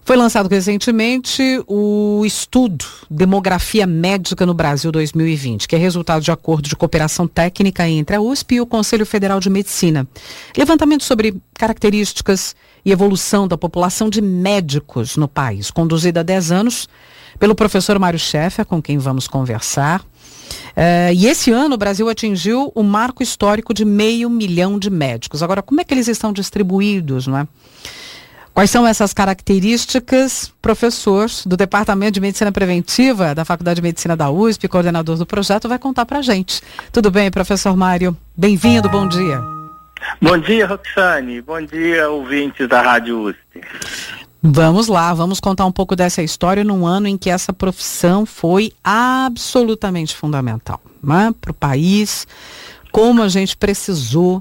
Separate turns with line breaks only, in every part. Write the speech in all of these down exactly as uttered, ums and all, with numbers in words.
Foi lançado recentemente o estudo Demografia Médica no Brasil dois mil e vinte, que é resultado de acordo de cooperação técnica entre a U S P e o Conselho Federal de Medicina. Levantamento sobre características e evolução da população de médicos no país, conduzido há dez anos pelo professor Mário Scheffer, com quem vamos conversar. Uh, e esse ano o Brasil atingiu o marco histórico de meio milhão de médicos. Agora, como é que eles estão distribuídos, não é? Quais são essas características? Professor do Departamento de Medicina Preventiva da Faculdade de Medicina da U S P, coordenador do projeto, vai contar pra gente. Tudo bem, professor Mário? Bem-vindo, bom dia.
Bom dia, Roxane. Bom dia, ouvintes da Rádio U S P.
Vamos lá, vamos contar um pouco dessa história num ano em que essa profissão foi absolutamente fundamental, né, para o país, como a gente precisou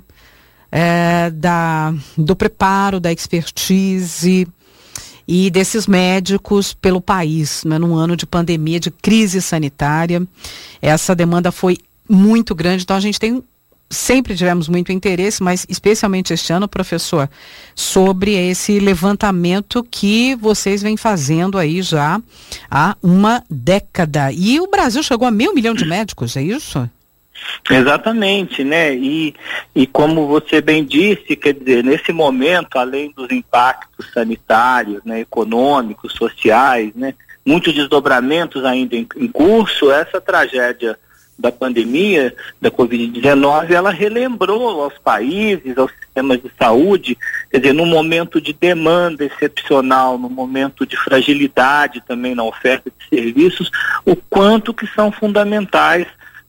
É, da, do preparo, da expertise e desses médicos pelo país, né, num ano de pandemia, de crise sanitária. Essa demanda foi muito grande, então a gente tem, sempre tivemos muito interesse, mas especialmente este ano, professor, sobre esse levantamento que vocês vêm fazendo aí já há uma década. E o Brasil chegou a meio milhão de médicos, é isso?
Exatamente, né? E, e como você bem disse, quer dizer, nesse momento, além dos impactos sanitários, né, econômicos, sociais, né, muitos desdobramentos ainda em, em curso, essa tragédia da pandemia, da covid dezenove, ela relembrou aos países, aos sistemas de saúde, quer dizer, num momento de demanda excepcional, num momento de fragilidade também na oferta de serviços, o quanto que são fundamentais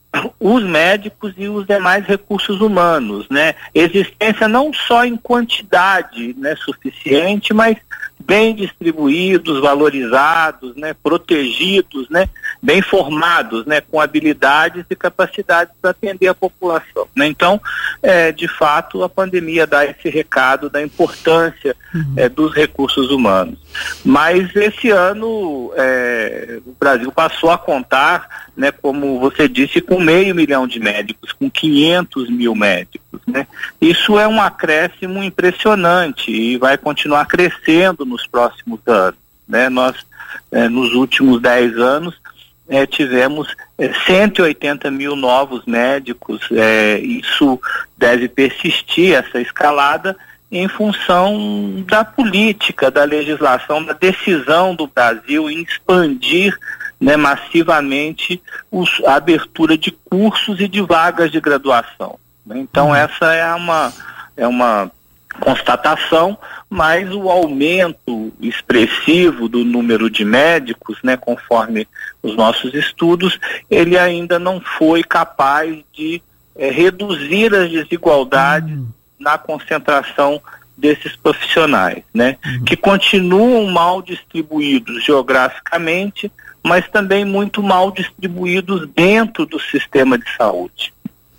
os médicos e os demais recursos humanos, né? Existência não só em quantidade, né, suficiente, mas bem distribuídos, valorizados, né, protegidos, né, bem formados, né, com habilidades e capacidades para atender a população, né? Então, é, de fato, a pandemia dá esse recado da importância uhum. é, dos recursos humanos. Mas esse ano é, o Brasil passou a contar, né, como você disse, com meio milhão de médicos, com quinhentos mil médicos, né? Isso é um acréscimo impressionante e vai continuar crescendo nos próximos anos, né? Nós, é, nos últimos dez anos, é, tivemos é, cento e oitenta mil novos médicos, é, isso deve persistir, essa escalada, em função da política, da legislação, da decisão do Brasil em expandir, né, massivamente os, a abertura de cursos e de vagas de graduação, né? Então, uhum. essa é uma, é uma constatação, mas o aumento expressivo do número de médicos, né, conforme os nossos estudos, ele ainda não foi capaz de é, reduzir as desigualdades uhum. na concentração desses profissionais, né, uhum. que continuam mal distribuídos geograficamente, mas também muito mal distribuídos dentro do sistema de saúde.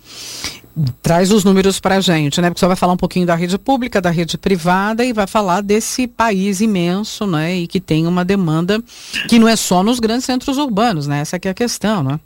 Traz os números para a gente, né? Porque você vai falar um pouquinho da rede pública, da rede privada e vai falar desse país imenso, né? E que tem uma demanda que não é só nos grandes centros urbanos, né? Essa aqui é a questão, né?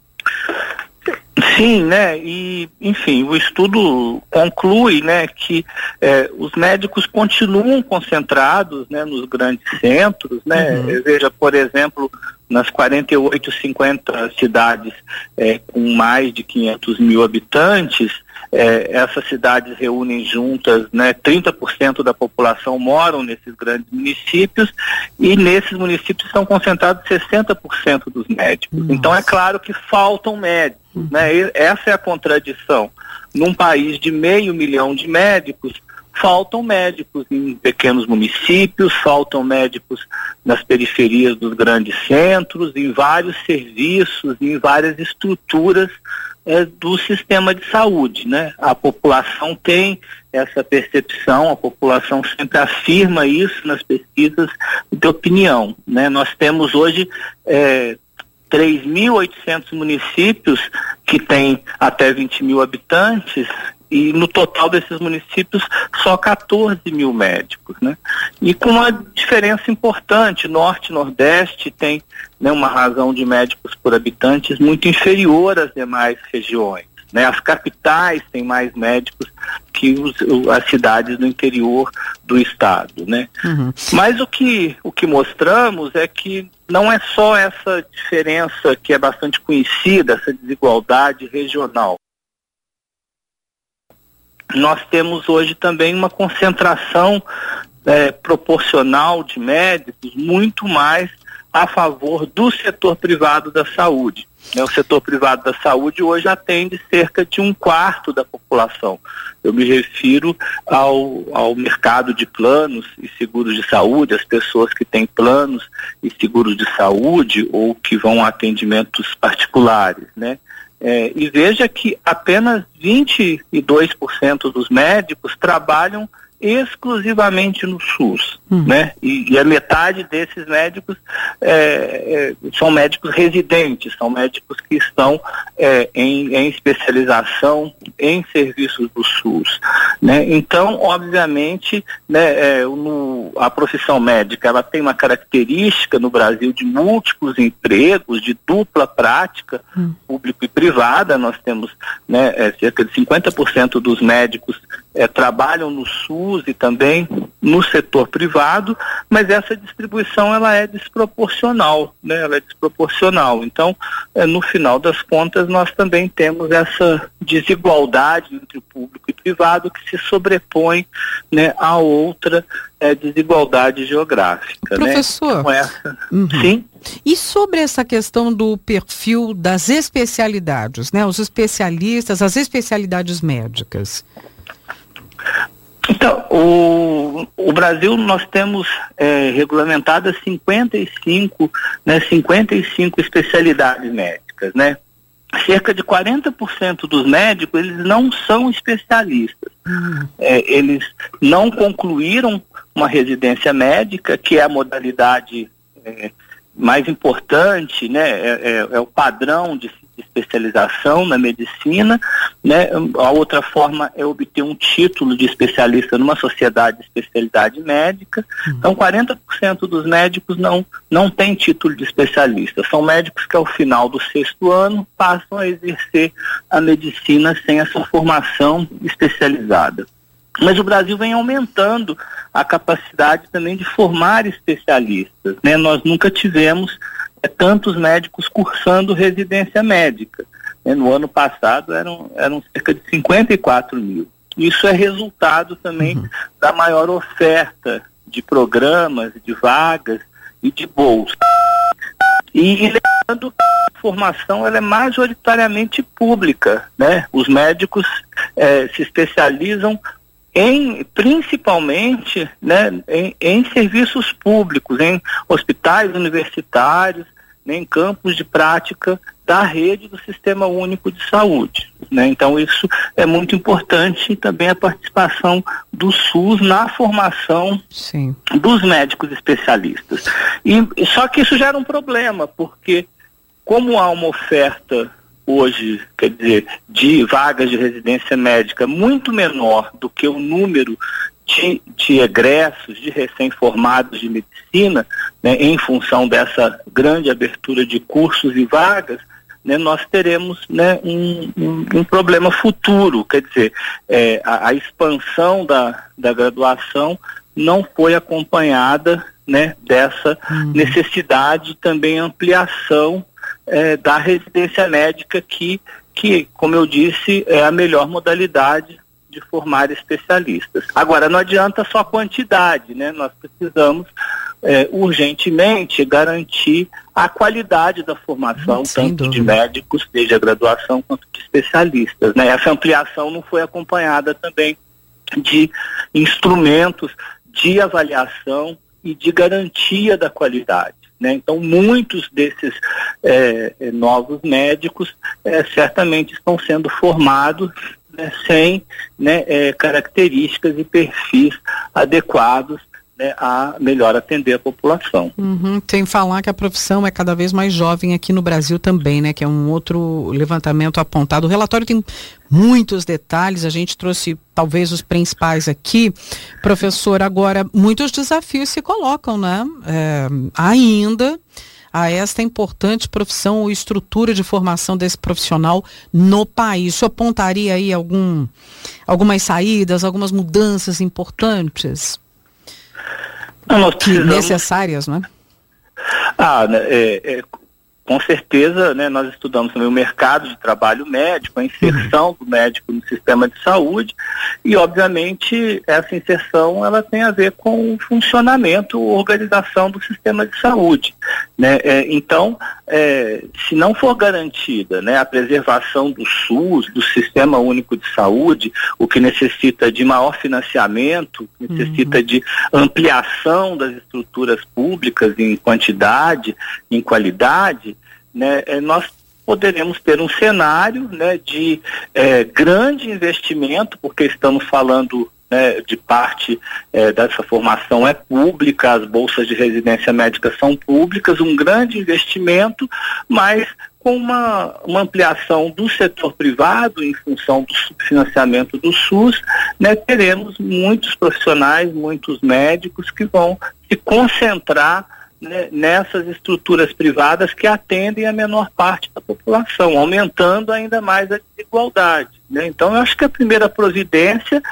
Sim, né? E, enfim, o estudo conclui, né, que eh, os médicos continuam concentrados, né, nos grandes centros, né? Uhum. Veja, por exemplo, nas quarenta e oito, cinquenta cidades eh, com mais de quinhentos mil habitantes, eh, essas cidades reúnem juntas, né, trinta por cento da população moram nesses grandes municípios e nesses municípios estão concentrados sessenta por cento dos médicos. Nossa. Então é claro que faltam médicos, uhum. né? E essa é a contradição. Num país de meio milhão de médicos, faltam médicos em pequenos municípios, faltam médicos nas periferias dos grandes centros, em vários serviços, em várias estruturas é, do sistema de saúde, né? A população tem essa percepção, a população sempre afirma isso nas pesquisas de opinião, né? Nós temos hoje é, três mil e oitocentos municípios que têm até vinte mil habitantes e no total desses municípios só catorze mil médicos, né? E com uma diferença importante, Norte e Nordeste tem, né, uma razão de médicos por habitantes muito inferior às demais regiões, né? As capitais têm mais médicos que os, as cidades do interior do estado, né? Uhum. Mas o que, o que mostramos é que não é só essa diferença que é bastante conhecida, essa desigualdade regional. Nós temos hoje também uma concentração é, proporcional de médicos muito mais a favor do setor privado da saúde. O setor privado da saúde hoje atende cerca de um quarto da população. Eu me refiro ao, ao mercado de planos e seguros de saúde, as pessoas que têm planos e seguros de saúde ou que vão a atendimentos particulares, né? É, e veja que apenas vinte e dois por cento dos médicos trabalham exclusivamente no SUS, hum. né? E, e a metade desses médicos é, é, são médicos residentes, são médicos que estão é, em, em especialização em serviços do SUS, né? Então, obviamente, né, é, no, a profissão médica, ela tem uma característica no Brasil de múltiplos empregos, de dupla prática, hum. público e privada. Nós temos, né, é, cerca de cinquenta por cento dos médicos é, trabalham no SUS e também no setor privado, mas essa distribuição ela é desproporcional, né? Ela é desproporcional. Então, é, no final das contas, nós também temos essa desigualdade entre o público e privado que se sobrepõe, né, a outra é, desigualdade geográfica.
Professor,
né? Então, essa...
uhum.
Sim?
E sobre essa questão do perfil das especialidades, né? Os especialistas, as especialidades médicas.
Então, o, o Brasil, nós temos é, regulamentadas cinquenta e cinco, né, cinquenta e cinco especialidades médicas, né? Cerca de quarenta por cento dos médicos, eles não são especialistas. Uhum. É, eles não concluíram uma residência médica, que é a modalidade é, mais importante, né? É, é, é o padrão de especialização na medicina, né? A outra forma é obter um título de especialista numa sociedade de especialidade médica. Uhum. Então, quarenta por cento dos médicos não, não têm título de especialista. São médicos que ao final do sexto ano passam a exercer a medicina sem essa formação especializada. Mas o Brasil vem aumentando a capacidade também de formar especialistas, né? Nós nunca tivemos É, tantos médicos cursando residência médica. Né? No ano passado eram, eram cerca de cinquenta e quatro mil. Isso é resultado também uhum. da maior oferta de programas, de vagas e de bolsas. E lembrando, a formação ela é majoritariamente pública, né? Os médicos é, se especializam Em, principalmente, né, em, em serviços públicos, em hospitais universitários, né, em campos de prática da rede do Sistema Único de Saúde, né? Então isso é muito importante, e também a participação do SUS na formação Sim. dos médicos especialistas. E, só que isso gera um problema, porque como há uma oferta hoje, quer dizer, de vagas de residência médica muito menor do que o número de, de egressos, de recém-formados de medicina, né, em função dessa grande abertura de cursos e vagas, né, nós teremos, né, um, um, um problema futuro. Quer dizer, é, a, a expansão da, da graduação não foi acompanhada, né, dessa uhum. necessidade, também ampliação É, da residência médica que, que, como eu disse, é a melhor modalidade de formar especialistas. Agora, não adianta só a quantidade, né? Nós precisamos é, urgentemente garantir a qualidade da formação, Sem tanto dúvida. de médicos, desde a graduação, quanto de especialistas, né? Essa ampliação não foi acompanhada também de instrumentos de avaliação e de garantia da qualidade. Né? Então, muitos desses é, novos médicos é, certamente estão sendo formados, né, sem, né, é, características e perfis adequados, né, a melhor atender a população.
Uhum. Sem falar que a profissão é cada vez mais jovem aqui no Brasil também, né? Que é um outro levantamento apontado. O relatório tem muitos detalhes, a gente trouxe talvez os principais aqui. Professor, agora muitos desafios se colocam, né? É, ainda a esta importante profissão ou estrutura de formação desse profissional no país. O senhor apontaria aí algum, algumas saídas, algumas mudanças importantes?
Não, nós precisamos...
necessárias, né?
Ah, é, é, com certeza, né, nós estudamos também o mercado de trabalho médico, a inserção do médico no sistema de saúde e, obviamente, essa inserção ela tem a ver com o funcionamento, organização do sistema de saúde, né? É, então, é, se não for garantida, né, a preservação do SUS, do Sistema Único de Saúde, o que necessita de maior financiamento, necessita uhum. de ampliação das estruturas públicas em quantidade, em qualidade, né, nós poderemos ter um cenário, né, de é, grande investimento, porque estamos falando, né, de parte é, dessa formação é pública, as bolsas de residência médica são públicas, um grande investimento, mas com uma, uma ampliação do setor privado em função do subfinanciamento do SUS, né, teremos muitos profissionais, muitos médicos que vão se concentrar, né, nessas estruturas privadas que atendem a menor parte da população, aumentando ainda mais a desigualdade, né? Então, eu acho que a primeira providência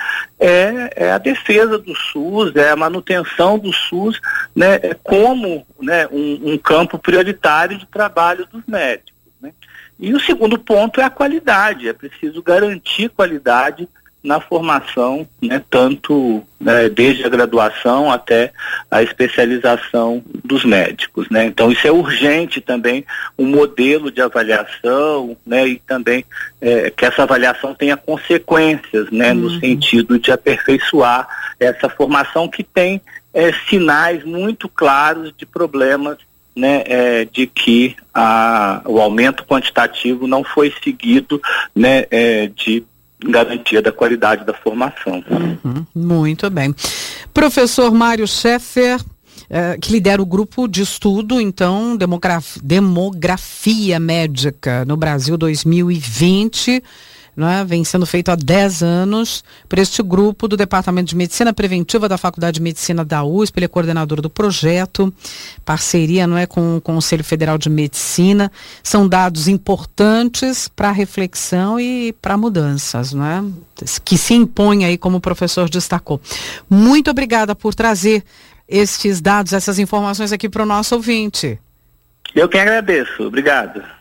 é, é a defesa do SUS, é a manutenção do SUS, né, como, né, um, um campo prioritário de trabalho dos médicos, né? E o segundo ponto é a qualidade, é preciso garantir qualidade na formação, né, tanto, né, desde a graduação até a especialização dos médicos, né? Então isso é urgente também, um modelo de avaliação, né, e também é, que essa avaliação tenha consequências, né, uhum. no sentido de aperfeiçoar essa formação que tem é, sinais muito claros de problemas, né, é, de que a, o aumento quantitativo não foi seguido, né, é, de garantia da qualidade da formação.
Uhum, muito bem. Professor Mário Scheffer, eh, que lidera o grupo de estudo, então, demograf- Demografia Médica no Brasil dois mil e vinte, né, vem sendo feito há dez anos por este grupo do Departamento de Medicina Preventiva da Faculdade de Medicina da U S P, ele é coordenador do projeto, parceria, não é, com o Conselho Federal de Medicina. São dados importantes para reflexão e para mudanças, não é, que se impõem aí, como o professor destacou. Muito obrigada por trazer estes dados, essas informações aqui para o nosso ouvinte.
Eu que agradeço. Obrigado.